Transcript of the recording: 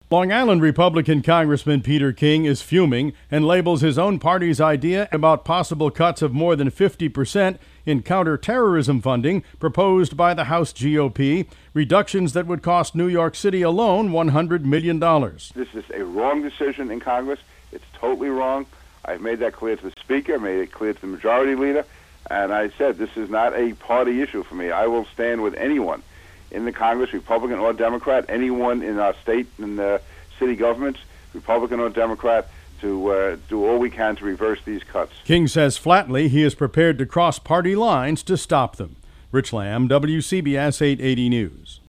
Long Island Republican Congressman Peter King is fuming and labels his own party's idea about possible cuts of more than 50% in counterterrorism funding proposed by the House GOP, reductions that would cost New York City alone $100 million. This is a wrong decision in Congress. It's totally wrong. I've made that clear to the Speaker, made it clear to the Majority Leader, and I said this is not a party issue for me. I will stand with anyone in the Congress, Republican or Democrat, anyone in our state and city governments, Republican or Democrat, to do all we can to reverse these cuts. King says flatly he is prepared to cross party lines to stop them. Rich Lamb, WCBS 880 News.